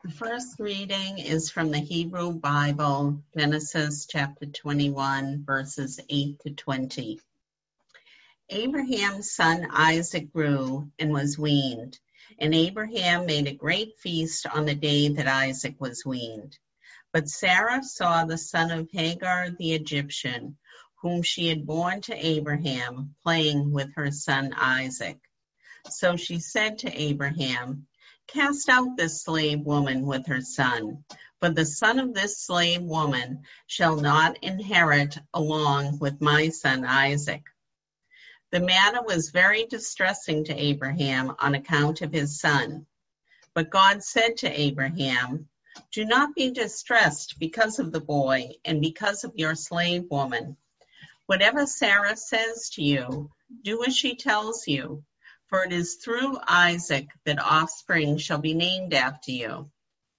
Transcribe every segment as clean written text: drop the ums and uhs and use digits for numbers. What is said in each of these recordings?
The first reading is from the Hebrew Bible, Genesis chapter 21, verses 8 to 20. Abraham's son Isaac grew and was weaned, and Abraham made a great feast on the day that Isaac was weaned. But Sarah saw the son of Hagar the Egyptian, whom she had borne to Abraham, playing with her son Isaac. So she said to Abraham, "Cast out this slave woman with her son, for the son of this slave woman shall not inherit along with my son Isaac." The matter was very distressing to Abraham on account of his son. But God said to Abraham, "Do not be distressed because of the boy and because of your slave woman. Whatever Sarah says to you, do as she tells you. For it is through Isaac that offspring shall be named after you.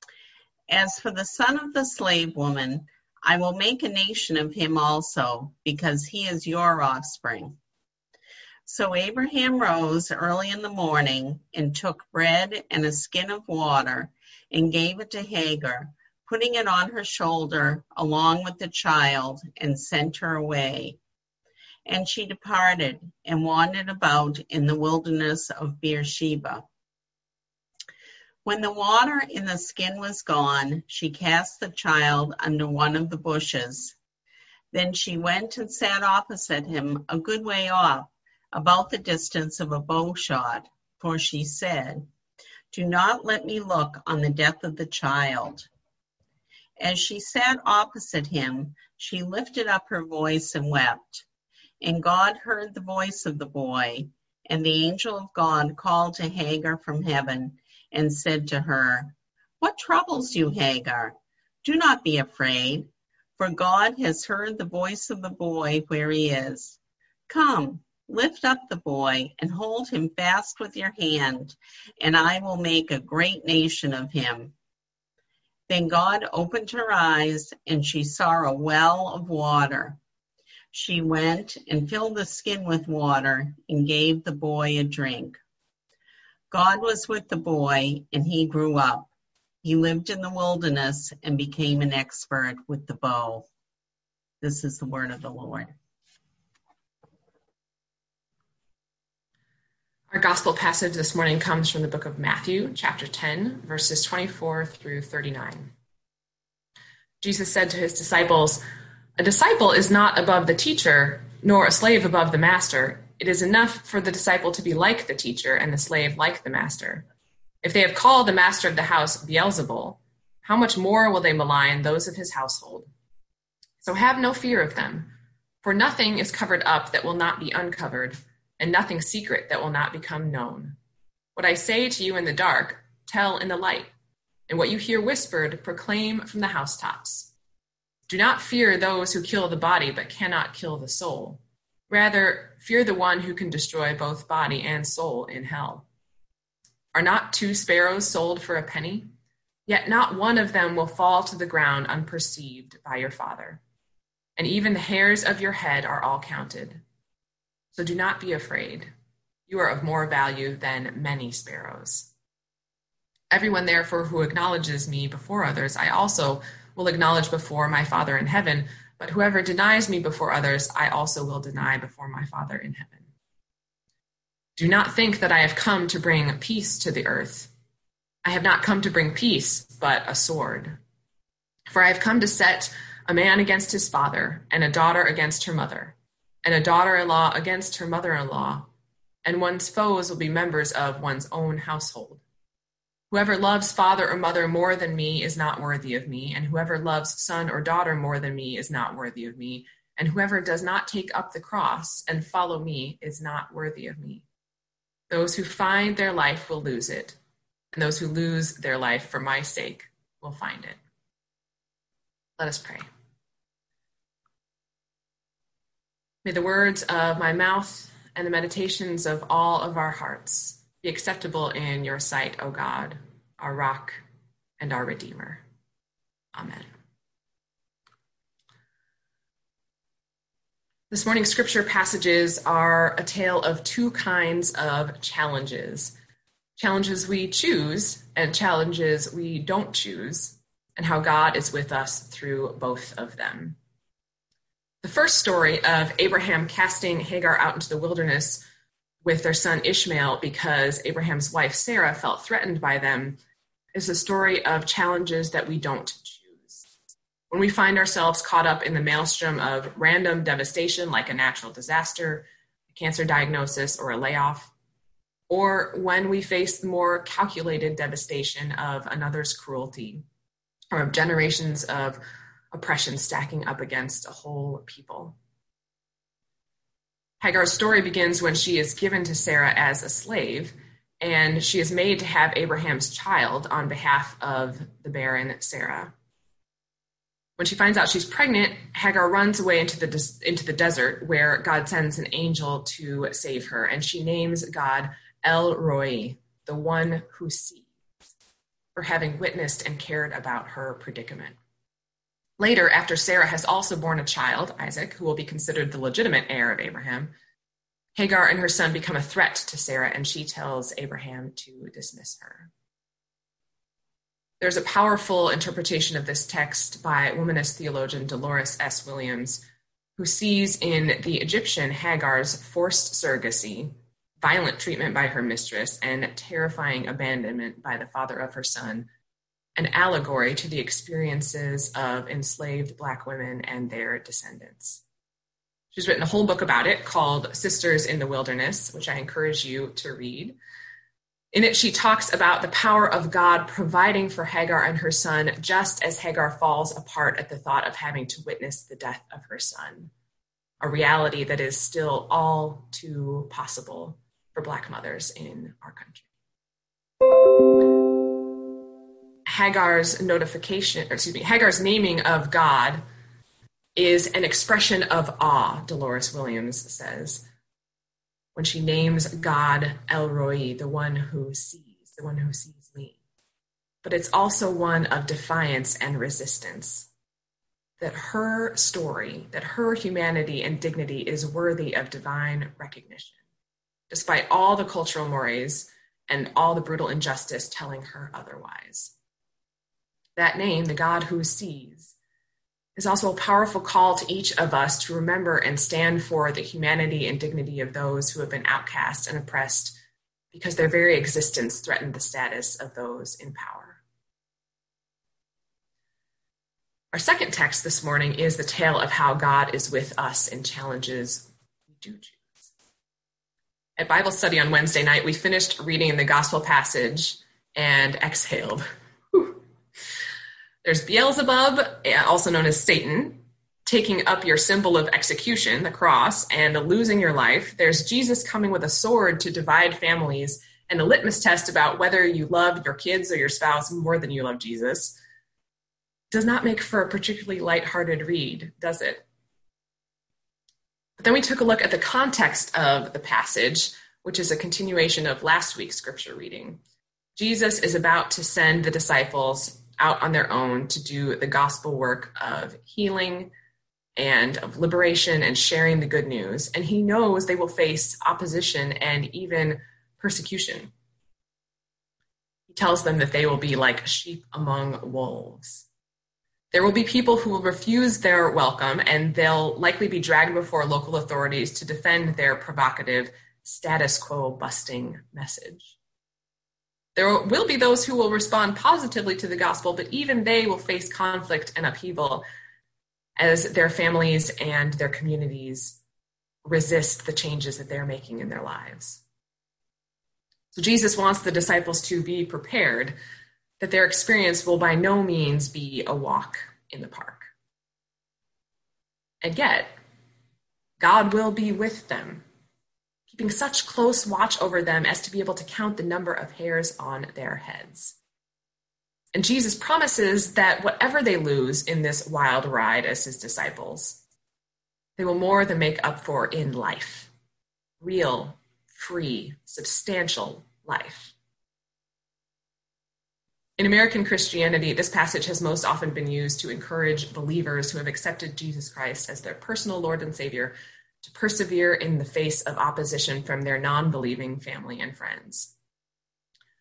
As for the son of the slave woman, I will make a nation of him also, because he is your offspring." So Abraham rose early in the morning and took bread and a skin of water and gave it to Hagar, putting it on her shoulder along with the child, and sent her away. And she departed and wandered about in the wilderness of Beersheba. When the water in the skin was gone, she cast the child under one of the bushes. Then she went and sat opposite him a good way off, about the distance of a bow shot, for she said, "Do not let me look on the death of the child." As she sat opposite him, she lifted up her voice and wept. And God heard the voice of the boy, and the angel of God called to Hagar from heaven and said to her, "What troubles you, Hagar? Do not be afraid, for God has heard the voice of the boy where he is. Come, lift up the boy and hold him fast with your hand, and I will make a great nation of him." Then God opened her eyes, and she saw a well of water. She went and filled the skin with water and gave the boy a drink. God was with the boy, and he grew up. He lived in the wilderness and became an expert with the bow. This is the word of the Lord. Our gospel passage this morning comes from the book of Matthew, chapter 10, verses 24 through 39. Jesus said to his disciples, "A disciple is not above the teacher, nor a slave above the master. It is enough for the disciple to be like the teacher and the slave like the master. If they have called the master of the house Beelzebul, how much more will they malign those of his household? So have no fear of them, for nothing is covered up that will not be uncovered, and nothing secret that will not become known. What I say to you in the dark, tell in the light, and what you hear whispered, proclaim from the housetops. Do not fear those who kill the body but cannot kill the soul. Rather, fear the one who can destroy both body and soul in hell. Are not 2 sparrows sold for a penny? Yet not one of them will fall to the ground unperceived by your Father. And even the hairs of your head are all counted. So do not be afraid. You are of more value than many sparrows. Everyone, therefore, who acknowledges me before others, I also will acknowledge before my Father in heaven, but whoever denies me before others, I also will deny before my Father in heaven. Do not think that I have come to bring peace to the earth. I have not come to bring peace, but a sword. For I have come to set a man against his father, and a daughter against her mother, and a daughter-in-law against her mother-in-law, and one's foes will be members of one's own household. Whoever loves father or mother more than me is not worthy of me, and whoever loves son or daughter more than me is not worthy of me, and whoever does not take up the cross and follow me is not worthy of me. Those who find their life will lose it, and those who lose their life for my sake will find it." Let us pray. May the words of my mouth and the meditations of all of our hearts be acceptable in your sight, O God, our rock and our Redeemer. Amen. This morning's scripture passages are a tale of 2 kinds of challenges. challenges we choose and challenges we don't choose, and how God is with us through both of them. The first story of Abraham casting Hagar out into the wilderness with their son Ishmael because Abraham's wife Sarah felt threatened by them is a story of challenges that we don't choose. When we find ourselves caught up in the maelstrom of random devastation like a natural disaster, a cancer diagnosis, or a layoff, or when we face the more calculated devastation of another's cruelty or of generations of oppression stacking up against a whole people. Hagar's story begins when she is given to Sarah as a slave, and she is made to have Abraham's child on behalf of the barren Sarah. When she finds out she's pregnant, Hagar runs away into the desert where God sends an angel to save her, and she names God El Roi, the one who sees, for having witnessed and cared about her predicament. Later, after Sarah has also borne a child, Isaac, who will be considered the legitimate heir of Abraham, Hagar and her son become a threat to Sarah, and she tells Abraham to dismiss her. There's a powerful interpretation of this text by womanist theologian Dolores S. Williams, who sees in the Egyptian Hagar's forced surrogacy, violent treatment by her mistress, and terrifying abandonment by the father of her son, an allegory to the experiences of enslaved Black women and their descendants. She's written a whole book about it called Sisters in the Wilderness, which I encourage you to read. In it, she talks about the power of God providing for Hagar and her son just as Hagar falls apart at the thought of having to witness the death of her son, a reality that is still all too possible for Black mothers in our country. Hagar's naming of God is an expression of awe, Dolores Williams says, when she names God El Roi, the one who sees me. But it's also one of defiance and resistance, that her story, that her humanity and dignity is worthy of divine recognition, despite all the cultural mores and all the brutal injustice telling her otherwise. That name, the God who sees, is also a powerful call to each of us to remember and stand for the humanity and dignity of those who have been outcast and oppressed because their very existence threatened the status of those in power. Our second text this morning is the tale of how God is with us in challenges we do choose. At Bible study on Wednesday night, we finished reading the gospel passage and exhaled. There's Beelzebub, also known as Satan, taking up your symbol of execution, the cross, and losing your life. There's Jesus coming with a sword to divide families, and a litmus test about whether you love your kids or your spouse more than you love Jesus. Does not make for a particularly lighthearted read, does it? But then we took a look at the context of the passage, which is a continuation of last week's scripture reading. Jesus is about to send the disciples out on their own to do the gospel work of healing and of liberation and sharing the good news. And he knows they will face opposition and even persecution. He tells them that they will be like sheep among wolves. There will be people who will refuse their welcome, and they'll likely be dragged before local authorities to defend their provocative, status quo busting message. There will be those who will respond positively to the gospel, but even they will face conflict and upheaval as their families and their communities resist the changes that they're making in their lives. So Jesus wants the disciples to be prepared that their experience will by no means be a walk in the park. And yet, God will be with them, keeping such close watch over them as to be able to count the number of hairs on their heads. And Jesus promises that whatever they lose in this wild ride as his disciples, they will more than make up for in life. Real, free, substantial life. In American Christianity, this passage has most often been used to encourage believers who have accepted Jesus Christ as their personal Lord and Savior to persevere in the face of opposition from their non-believing family and friends.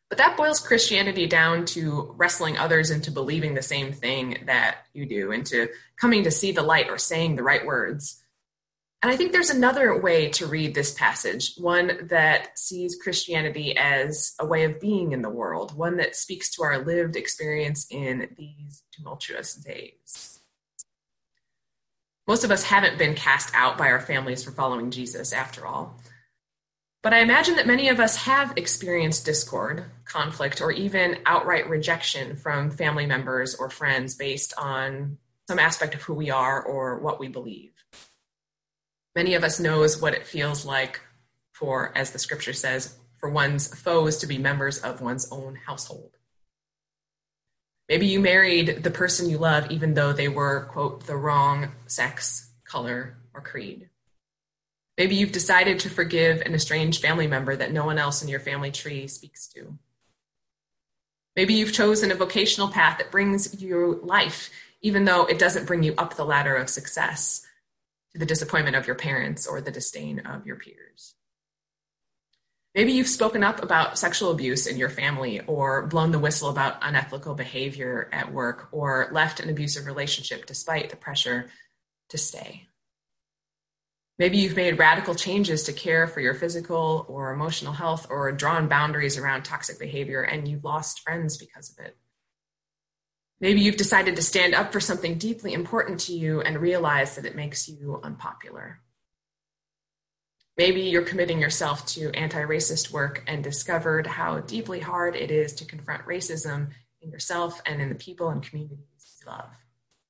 But that boils Christianity down to wrestling others into believing the same thing that you do, into coming to see the light or saying the right words. And I think there's another way to read this passage, one that sees Christianity as a way of being in the world, one that speaks to our lived experience in these tumultuous days. Most of us haven't been cast out by our families for following Jesus, after all. But I imagine that many of us have experienced discord, conflict, or even outright rejection from family members or friends based on some aspect of who we are or what we believe. Many of us knows what it feels like for, as the scripture says, for one's foes to be members of one's own household. Maybe you married the person you love even though they were, quote, the wrong sex, color, or creed. Maybe you've decided to forgive an estranged family member that no one else in your family tree speaks to. Maybe you've chosen a vocational path that brings you life, even though it doesn't bring you up the ladder of success, to the disappointment of your parents or the disdain of your peers. Maybe you've spoken up about sexual abuse in your family, or blown the whistle about unethical behavior at work, or left an abusive relationship despite the pressure to stay. Maybe you've made radical changes to care for your physical or emotional health, or drawn boundaries around toxic behavior, and you've lost friends because of it. Maybe you've decided to stand up for something deeply important to you and realize that it makes you unpopular. Maybe you're committing yourself to anti-racist work and discovered how deeply hard it is to confront racism in yourself and in the people and communities you love.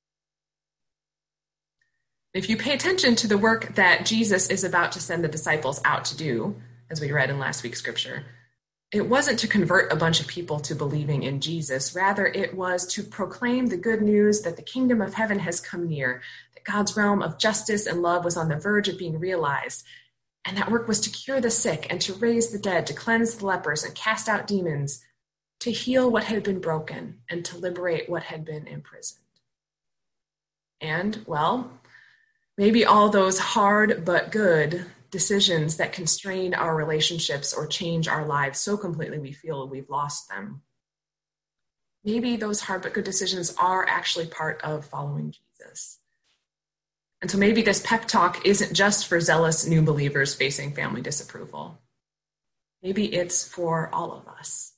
If you pay attention to the work that Jesus is about to send the disciples out to do, as we read in last week's scripture, it wasn't to convert a bunch of people to believing in Jesus. Rather, it was to proclaim the good news that the kingdom of heaven has come near, that God's realm of justice and love was on the verge of being realized. And that work was to cure the sick and to raise the dead, to cleanse the lepers and cast out demons, to heal what had been broken and to liberate what had been imprisoned. And, well, maybe all those hard but good decisions that constrain our relationships or change our lives so completely we feel we've lost them. Maybe those hard but good decisions are actually part of following Jesus. And so maybe this pep talk isn't just for zealous new believers facing family disapproval. Maybe it's for all of us.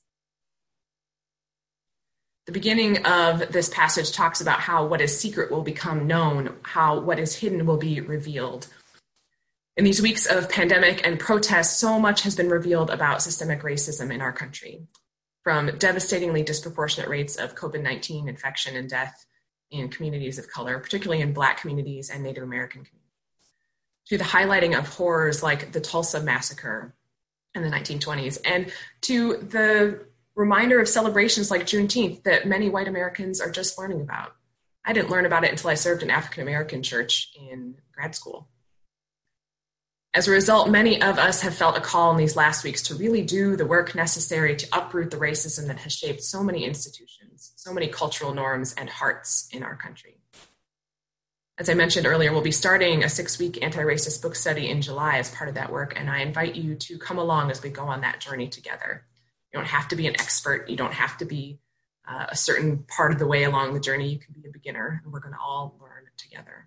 The beginning of this passage talks about how what is secret will become known, how what is hidden will be revealed. In these weeks of pandemic and protest, so much has been revealed about systemic racism in our country, from devastatingly disproportionate rates of COVID-19 infection and death in communities of color, particularly in Black communities and Native American communities, to the highlighting of horrors like the Tulsa Massacre in the 1920s, and to the reminder of celebrations like Juneteenth that many white Americans are just learning about. I didn't learn about it until I served in African American church in grad school. As a result, many of us have felt a call in these last weeks to really do the work necessary to uproot the racism that has shaped so many institutions, so many cultural norms and hearts in our country. As I mentioned earlier, we'll be starting a 6-week anti-racist book study in July as part of that work, and I invite you to come along as we go on that journey together. You don't have to be an expert. You don't have to be a certain part of the way along the journey. You can be a beginner, and we're going to all learn together.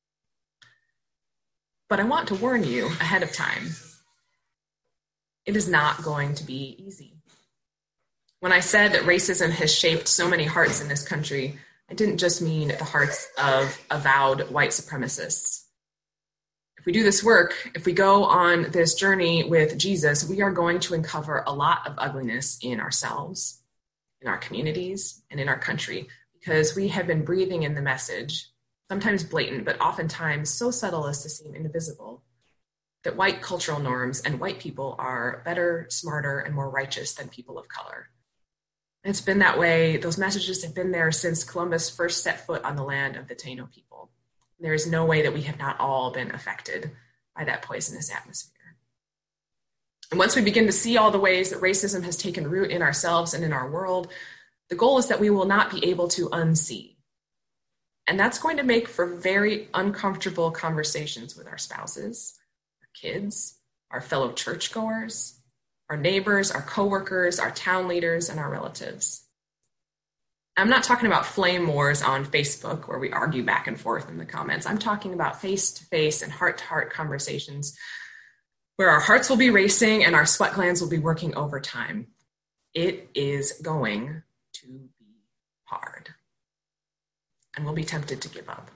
But I want to warn you ahead of time. It is not going to be easy. When I said that racism has shaped so many hearts in this country, I didn't just mean the hearts of avowed white supremacists. If we do this work, if we go on this journey with Jesus, we are going to uncover a lot of ugliness in ourselves, in our communities, and in our country, because we have been breathing in the message, sometimes blatant, but oftentimes so subtle as to seem invisible, that white cultural norms and white people are better, smarter, and more righteous than people of color. And it's been that way. Those messages have been there since Columbus first set foot on the land of the Taino people. There is no way that we have not all been affected by that poisonous atmosphere. And once we begin to see all the ways that racism has taken root in ourselves and in our world, the goal is that we will not be able to unsee. And that's going to make for very uncomfortable conversations with our spouses, our kids, our fellow churchgoers, our neighbors, our coworkers, our town leaders, and our relatives. I'm not talking about flame wars on Facebook where we argue back and forth in the comments. I'm talking about face-to-face and heart-to-heart conversations where our hearts will be racing and our sweat glands will be working overtime. It is going to be hard, and we'll be tempted to give up.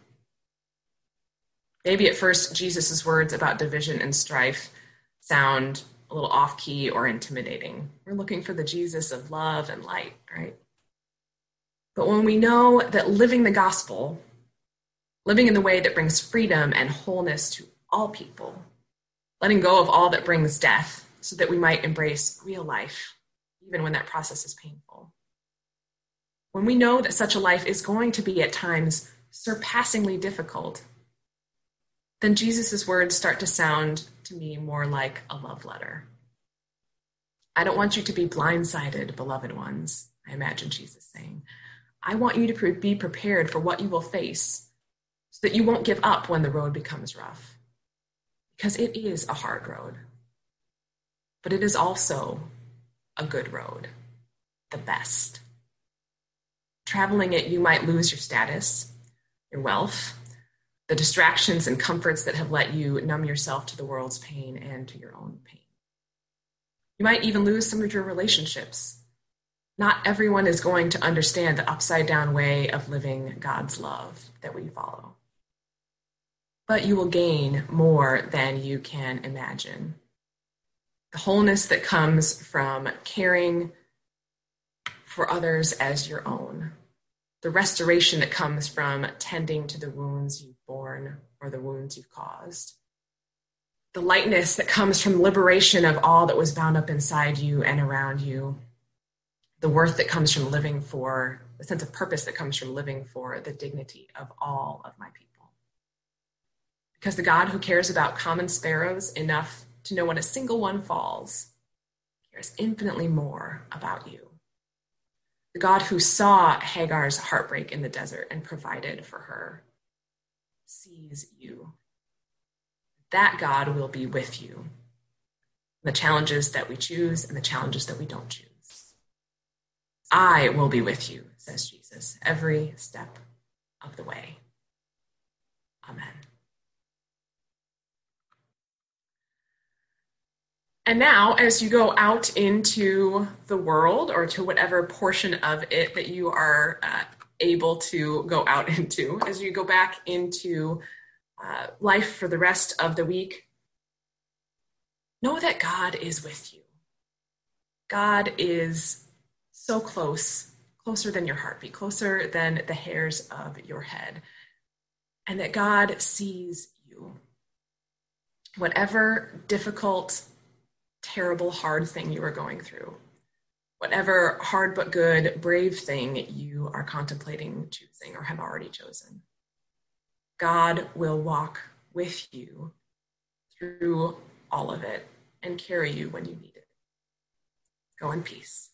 Maybe at first, Jesus' words about division and strife sound a little off-key or intimidating. We're looking for the Jesus of love and light, right? But when we know that living the gospel, living in the way that brings freedom and wholeness to all people, letting go of all that brings death so that we might embrace real life, even when that process is painful. When we know that such a life is going to be at times surpassingly difficult, then Jesus' words start to sound to me more like a love letter. I don't want you to be blindsided, beloved ones, I imagine Jesus saying. I want you to be prepared for what you will face so that you won't give up when the road becomes rough. Because it is a hard road, but it is also a good road, the best. Traveling it, you might lose your status, your wealth, the distractions and comforts that have let you numb yourself to the world's pain and to your own pain. You might even lose some of your relationships. Not everyone is going to understand the upside-down way of living God's love that we follow. But you will gain more than you can imagine. The wholeness that comes from caring for others as your own. The restoration that comes from tending to the wounds you've borne or the wounds you've caused. The lightness that comes from liberation of all that was bound up inside you and around you. The worth that comes from living for, the sense of purpose that comes from living for the dignity of all of my people. Because the God who cares about common sparrows enough to know when a single one falls cares infinitely more about you. The God who saw Hagar's heartbreak in the desert and provided for her sees you. That God will be with you. The challenges that we choose and the challenges that we don't choose. I will be with you, says Jesus, every step of the way. Amen. And now, as you go out into the world or to whatever portion of it that you are able to go out into, as you go back into life for the rest of the week, know that God is with you. God is so close, closer than your heartbeat, closer than the hairs of your head, and that God sees you. Whatever difficult, terrible, hard thing you are going through, whatever hard but good, brave thing you are contemplating choosing or have already chosen, God will walk with you through all of it and carry you when you need it. Go in peace.